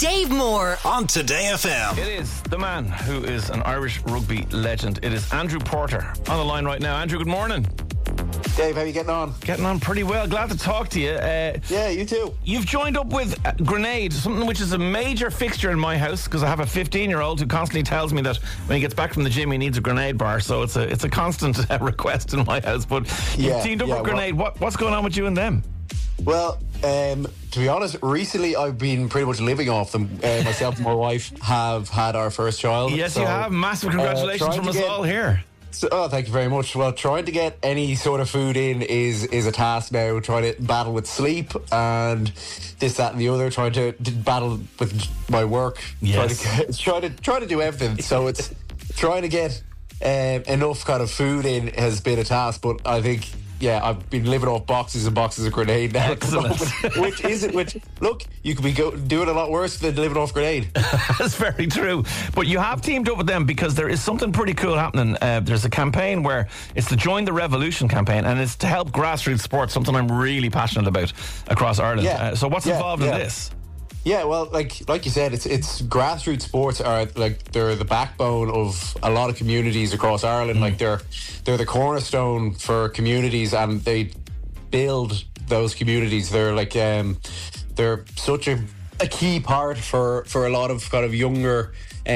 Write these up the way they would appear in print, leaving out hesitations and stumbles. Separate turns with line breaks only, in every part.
Dave Moore
on Today FM.
It is the man who is an Irish rugby legend. It is Andrew Porter on the line right now. Andrew, good morning.
Dave, how are you getting on?
Getting on pretty well. Glad to talk to you.
Yeah, you too.
You've joined up with Grenade, something which is a major fixture in my house because I have a 15-year-old who constantly tells me that when he gets back from the gym he needs a grenade bar. So it's a constant request in my house. But you've teamed up with Grenade. What's going on with you and them?
Well, to be honest, recently I've been pretty much living off them. Myself and my wife have had our first child.
Yes, so, you have. Massive congratulations from us all here.
So, thank you very much. Well, trying to get any sort of food in is a task now. Trying to battle with sleep and this, that, and the other. Trying to battle with my work.
Yes.
Trying to do everything. So it's trying to get enough kind of food in has been a task. But I think, I've been living off boxes and boxes of Grenade now.
Excellent.
Which look, you could be doing a lot worse than living off Grenade.
That's very true. But you have teamed up with them because there is something pretty cool happening. There's a campaign where it's the Join the Revolution campaign, and it's to help grassroots sports, something I'm really passionate about across Ireland.
Yeah.
So what's involved in this?
Yeah, well, like you said, it's grassroots sports are they're the backbone of a lot of communities across Ireland. Like they're the cornerstone for communities, and they build those communities. They're they're such a key part for a lot of kind of younger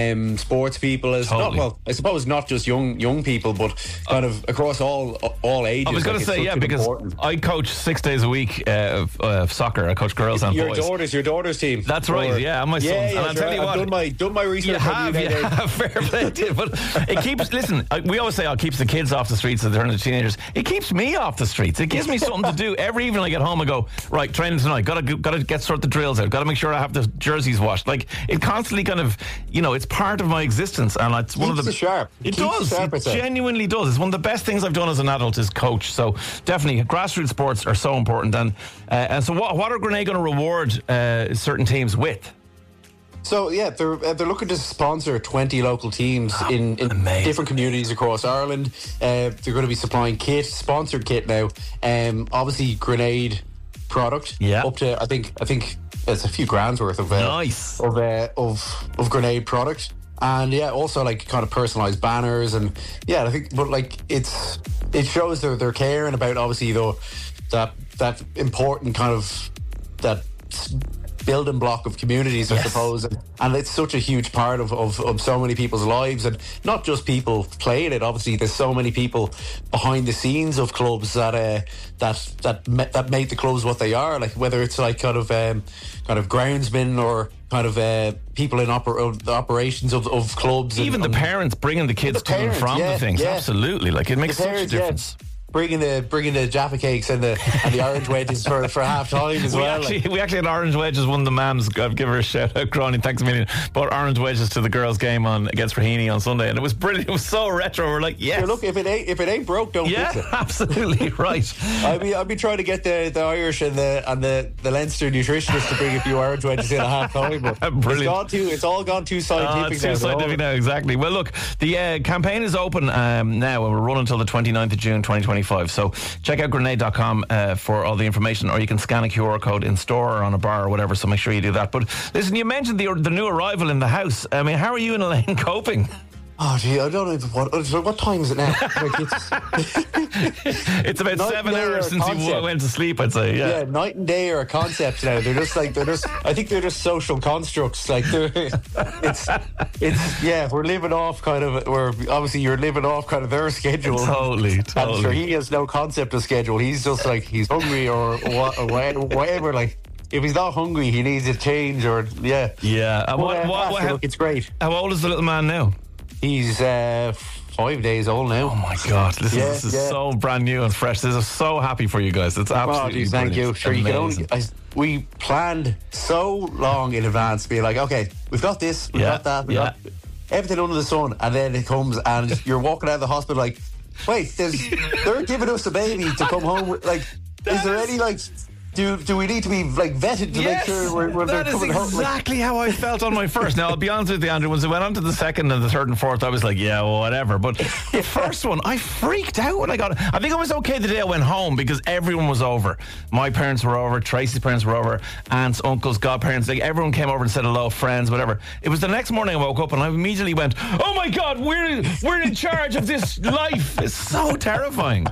sports people I suppose not just young people, but kind of across all ages.
I was going to say, because I coach 6 days a week of soccer. I coach girls and boys.
Your daughter's team.
That's right. And my sons. And I'll tell you what,
I've done my research.
You have fair play to you. But it keeps. Listen, we always say, it keeps the kids off the streets as they turn into teenagers. It keeps me off the streets. It gives me something to do. Every evening I get home, I go, right, training tonight. Got to sort the drills out. Got to make sure I have the jerseys washed. Like, it constantly kind of, it's part of my existence, and it's one of the
sharp.
It does. It genuinely does. It's one of the best things I've done as an adult is coach. So definitely, grassroots sports are so important. And so, what are Grenade going to reward certain teams with?
So they're looking to sponsor 20 local teams in different communities across Ireland. They're going to be supplying sponsored kit now. Obviously, Grenade product.
Yeah.
Up to I think it's a few grand's worth of
nice
of Grenade product. And also kind of personalised banners, and I think, but it shows they're caring about obviously that important kind of that building block of communities, I suppose, and it's such a huge part of so many people's lives, and not just people playing it. Obviously, there's so many people behind the scenes of clubs that make the clubs what they are. Like whether it's kind of groundsmen or kind of people in the operations of clubs,
even the parents bringing the kids to and from the things. Absolutely, it makes such a difference.
Bringing the Jaffa cakes and the orange wedges for half time as well.
We actually had orange wedges. One of the mams, I'd give her a shout out, Cronny, thanks a million, bought orange wedges to the girls' game against Raheny on Sunday, and it was brilliant. It was so retro. We're like, yes.
Yeah, look, if it ain't broke, don't fix it.
Absolutely right.
I've been trying to get the Irish and the Leinster nutritionists to bring a few orange wedges in at half time, but
brilliant.
It's all gone too scientific.
It's too scientific now, exactly. Well, look, the campaign is open now, and we're running until the 29th of June 2025. So check out grenade.com for all the information, or you can scan a QR code in store or on a bar or whatever, so make sure you do that. But listen, you mentioned the new arrival in the house. I mean, how are you and Elaine coping?
Oh, gee, I don't know what time is it now?
It's about 7 hours since you went to sleep, I'd say. Yeah,
night and day are a concept now. They're just I think they're just social constructs. We're living off you're living off kind of their schedule.
Totally.
I'm sure he has no concept of schedule. He's just he's hungry or whatever. If he's not hungry, he needs a change
Yeah.
Look, it's great.
How old is the little man now?
He's 5 days old now.
Oh my God! Listen, this is so brand new and fresh. This is so happy for you guys. It's absolutely
thank you. Sure, you can we planned so long in advance, being like, okay, we've got this, we've got that, we've got everything under the sun, and then it comes, and you're walking out of the hospital like, wait, they're giving us a baby to come home with. Is there any do we need to be like vetted to make sure we're
that is
coming home?
exactly how I felt on my first. Now I'll be honest with you, Andrew. Once I went on to the second and the third and fourth, I was like, yeah, well, whatever. But the first one, I freaked out when I got it. I think I was okay the day I went home because everyone was over. My parents were over, Tracy's parents were over, aunts, uncles, godparents. Like everyone came over and said hello, friends, whatever. It was the next morning I woke up and I immediately went, oh my God, we're in charge of this life. It's so terrifying.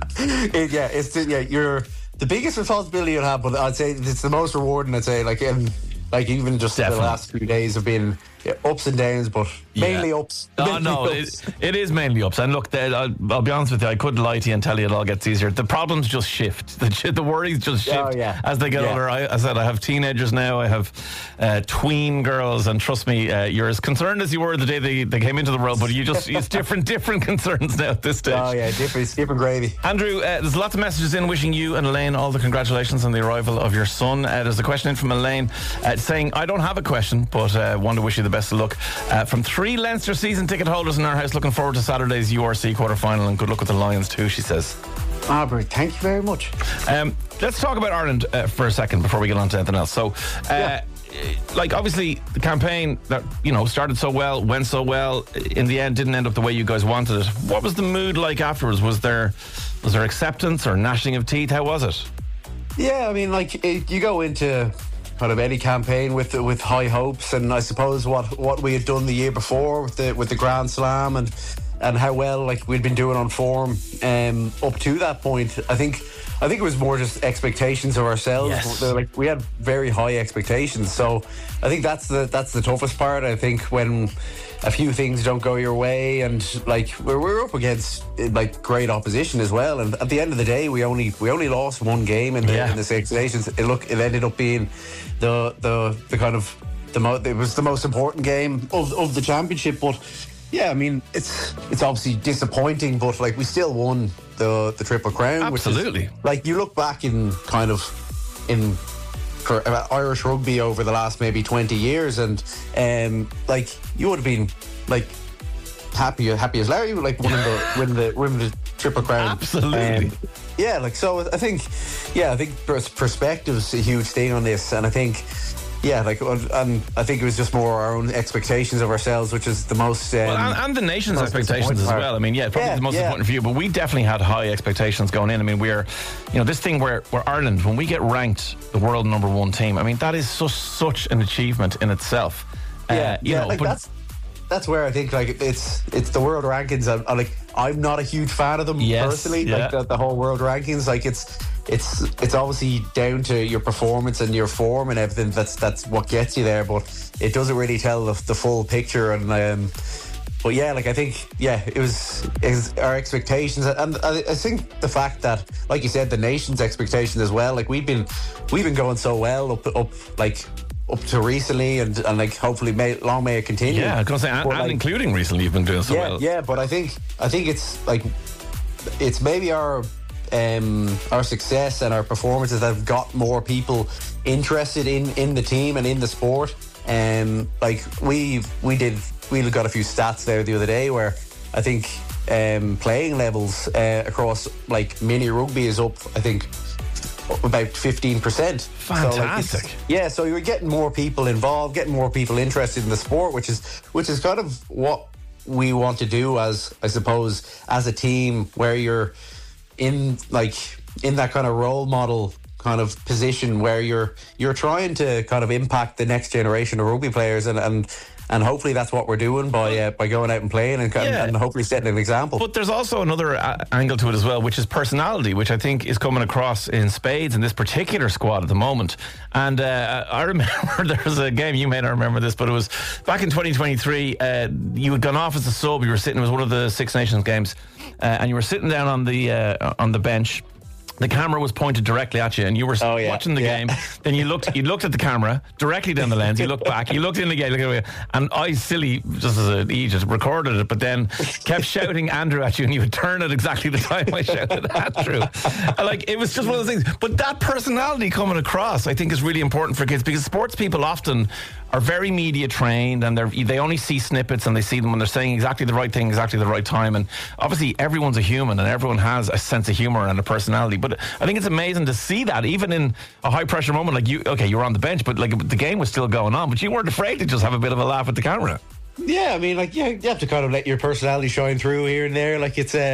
You're the biggest responsibility you'll have, but I'd say it's the most rewarding. I'd say, even just the last few days have been ups and downs, but mainly ups.
It is mainly ups. And look, I'll be honest with you, I could lie to you and tell you it all gets easier. The problems just shift. The worries just shift as they get older. I said I have teenagers now. I have tween girls, and trust me, you're as concerned as you were the day they came into the world, but it's different concerns now at this stage.
Oh yeah, different gravy.
Andrew, there's lots of messages in wishing you and Elaine all the congratulations on the arrival of your son. There's a question in from Elaine saying, I don't have a question, but want to wish you the best of luck. From 3 Leinster season ticket holders in our house, looking forward to Saturday's URC quarter-final, and good luck with the Lions too, she says.
Albert, thank you very much.
Let's talk about Ireland for a second before we get on to anything else. So, obviously the campaign that started so well, went so well, in the end didn't end up the way you guys wanted it. What was the mood like afterwards? Was there acceptance or gnashing of teeth? How was it?
Yeah, I mean, you go into kind of any campaign with high hopes, and I suppose what we had done the year before with the Grand Slam and how well we'd been doing on form up to that point. I think it was more just expectations of ourselves. Yes. We had very high expectations, so I think that's the toughest part. I think when a few things don't go your way, and we're up against great opposition as well, and at the end of the day we only lost one game in the Six Nations. It ended up being the kind of it was the most important game of the championship. But yeah, I mean, it's obviously disappointing, but we still won the Triple Crown.
Absolutely.
Which is, you look back in for Irish rugby over the last maybe 20 years, and you would have been happy as Larry, winning the Triple Crown.
Absolutely.
So I think perspective's a huge thing on this, and I think. I think it was just more our own expectations of ourselves, which is the most...
and the nation's expectations as well. I mean, probably the most important for you, but we definitely had high expectations going in. I mean, we're, this thing where Ireland, when we get ranked the world number 1 team, I mean, that is such an achievement in itself.
That's where I think it's the world rankings. I'm not a huge fan of them personally. The whole world rankings, it's obviously down to your performance and your form and everything. That's what gets you there, but it doesn't really tell the full picture. And I think it was our expectations, and I think the fact that, like you said, the nation's expectations as well. We've been going so well up to recently, and hopefully long may it continue.
Yeah, I was going to say, and including recently, you've been doing so well.
Yeah, but I think it's maybe our success and our performances that have got more people interested in the team and in the sport. We got a few stats there the other day where I think playing levels across mini rugby is up, I think, about 15%.
Fantastic.
So you're getting more people involved, getting more people interested in the sport, which is kind of what we want to do as a team, where you're in that kind of role model kind of position where you're trying to kind of impact the next generation of rugby players, and hopefully that's what we're doing by going out and playing and hopefully setting an example.
But there's also another angle to it as well, which is personality, which I think is coming across in spades in this particular squad at the moment. And I remember there was a game, you may not remember this, but it was back in 2023. You had gone off as a sub. You were sitting, it was one of the Six Nations games, and you were sitting down on the bench. The camera was pointed directly at you, and you were watching the game. Then you looked at the camera directly down the lens. You looked back, you looked in the game, and I, silly, just as an idiot, recorded it, but then kept shouting Andrew at you, and you would turn at exactly the time I shouted Andrew. It was just one of those things. But that personality coming across, I think, is really important for kids, because sports people often are very media trained, and they only see snippets, and they see them when they're saying exactly the right thing, exactly the right time. And obviously, everyone's a human, and everyone has a sense of humour and a personality. But I think it's amazing to see that, even in a high pressure moment, like you were on the bench, but like the game was still going on, but you weren't afraid to just have a bit of a laugh at the camera.
Yeah, I mean, like, you have to kind of let your personality shine through here and there. Like, it's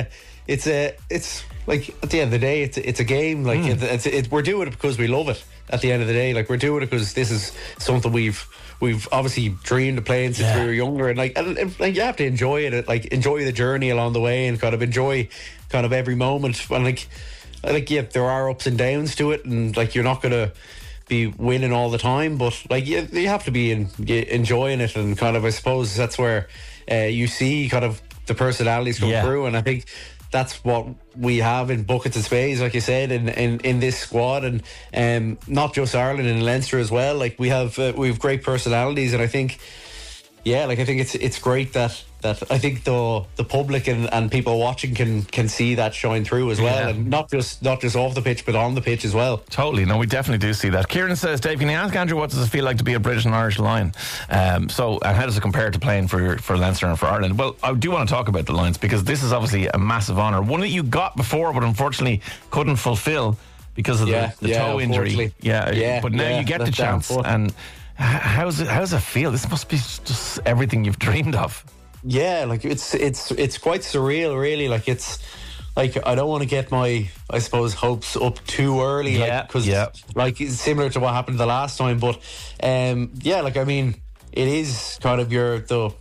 like, at the end of the day, it's a game. Like, we're doing it because we love it. At the end of the day, like, we're doing it because this is something we've obviously dreamed of playing since we were younger, and like you have to enjoy it. Like, enjoy the journey along the way, and kind of enjoy kind of every moment. And like yeah, there are ups and downs to it, and like, you're not gonna be winning all the time, but like you have to be enjoying it, and kind of, I suppose that's where you see kind of the personalities come through, and I think that's what we have in buckets of spades, like you said, in this squad, and not just Ireland and Leinster as well. Like, we have great personalities, and I think it's great that I think the public and people watching can see that shine through as well, and not just off the pitch, but on the pitch as well.
Totally. No, we definitely do see that. Kieran says, Dave, can you ask Andrew, what does it feel like to be a British and Irish Lion? And how does it compare to playing for Leinster and for Ireland? Well, I do want to talk about the Lions, because this is obviously a massive honour, one that you got before but unfortunately couldn't fulfil because of the toe injury. But now you get the chance. And how does it feel? This must be just everything you've dreamed of.
Yeah, like, it's quite surreal, really. Like, it's like, I don't want to get my, I suppose, hopes up too early, because like, it's similar to what happened the last time. But like, I mean, it is kind of the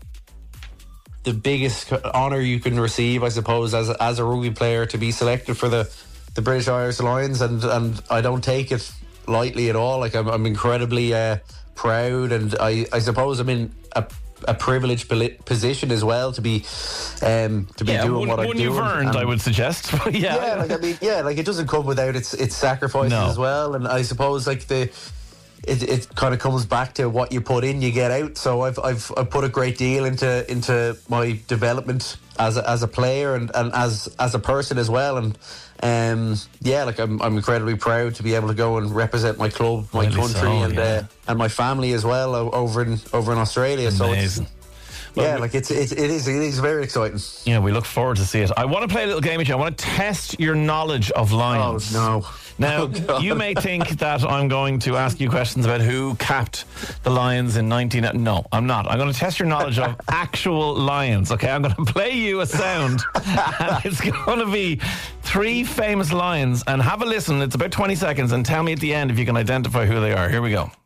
biggest honour you can receive, I suppose, as a rugby player, to be selected for the British Irish Lions, and I don't take it lightly at all. Like, I'm incredibly proud, and I suppose I'm in a privileged position as well to be doing what I'm doing. One you've
earned, I would suggest.
Like, I mean, like, it doesn't come without its sacrifices as well, and I suppose, like, it kind of comes back to what you put in, you get out. So I've put a great deal into my development as a player and as a person as well, and like, I'm incredibly proud to be able to go and represent my club, my country, and my family as well over in Australia.
Amazing.
So it is very exciting.
Yeah, we look forward to see it. I want to play a little game with you. I want to test your knowledge of lions.
Oh, no.
Now, you may think that I'm going to ask you questions about who capped the Lions in 19... No, I'm not. I'm going to test your knowledge of actual lions, okay? I'm going to play you a sound, and it's going to be 3 famous lions, and have a listen. It's about 20 seconds, and tell me at the end if you can identify who they are. Here we go.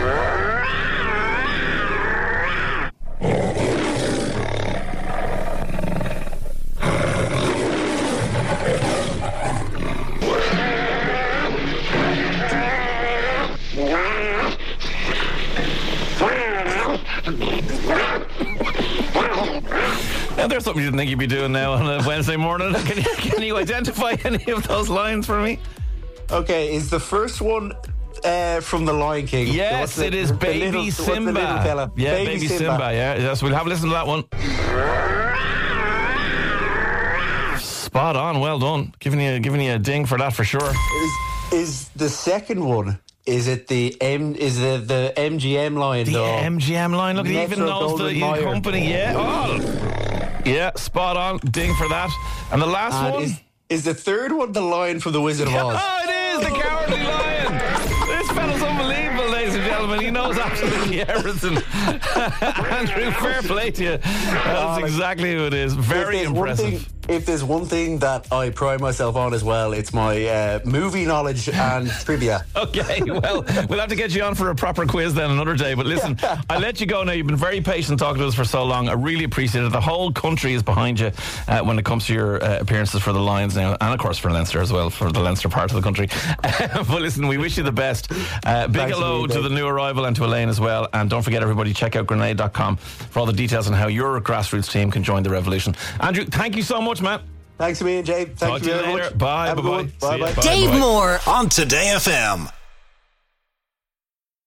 Now, there's something you didn't think you'd be doing now on a Wednesday morning. Can you identify any of those lines for me?
Okay, is the first one from The Lion King?
Yes, it is Baby Simba. Yeah, Baby Simba. Yes, we'll have a listen to that one. Spot on, well done. Giving you a ding for that for sure.
Is the second one? Is it the MGM line?
The MGM line. Look, he even knows the company. Yeah. Oh. Yeah, spot on. Ding for that. And the last one?
Is the third one the lion from The Wizard of Oz?
Oh, it is! The Cowardly Lion! This fellow's unbelievable, ladies and gentlemen. He knows absolutely everything. Andrew, fair play to you. That's exactly who it is. Very impressive.
If there's one thing that I pride myself on as well, it's my movie knowledge and trivia. Okay,
well, we'll have to get you on for a proper quiz then another day. But listen, I'll let you go now. You've been very patient talking to us for so long. I really appreciate it. The whole country is behind you when it comes to your appearances for the Lions now, and of course for Leinster as well, for the Leinster part of the country. But listen, we wish you the best. Big hello to the new arrival and to Elaine as well. And don't forget, everybody, check out grenade.com for all the details on how your grassroots team can join the revolution. Andrew, thank you so much, man.
Thanks to me and Jay. Thank you very much.
Bye. Bye.
Bye.
Dave Moore on Today FM.